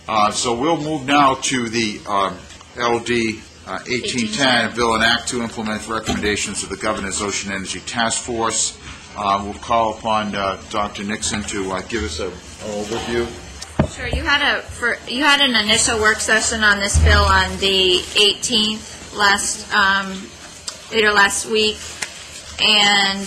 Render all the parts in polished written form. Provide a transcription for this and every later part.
So we'll move now to the LD 1810, Bill and Act to implement recommendations of the Governor's Ocean Energy Task Force. We'll call upon Dr. Nixon to give us an overview. Sure. You had an initial work session on this bill on the 18th last week, and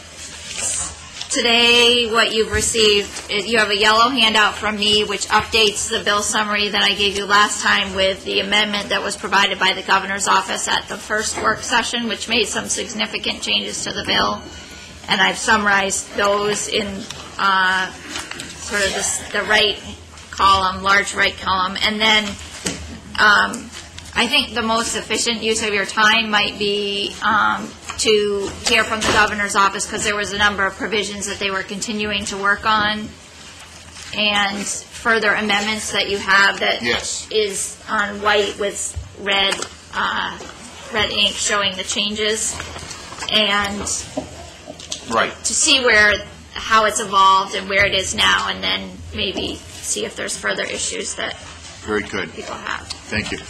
today what you've received, you have a yellow handout from me which updates the bill summary that I gave you last time with the amendment that was provided by the Governor's office at the first work session, which made some significant changes to the bill, and I've summarized those in sort of the right column, large right column. And then I think the most efficient use of your time might be to hear from the Governor's office, because there was a number of provisions that they were continuing to work on, and further amendments that you have that is on white with red ink showing the changes, and to see how it's evolved and where it is now, and then maybe see if there's further issues that Very good. people have. Thank you.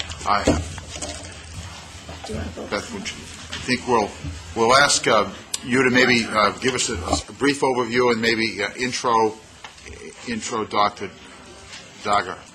Beth, I think we'll ask you to maybe give us a brief overview and maybe intro Dr. Daga.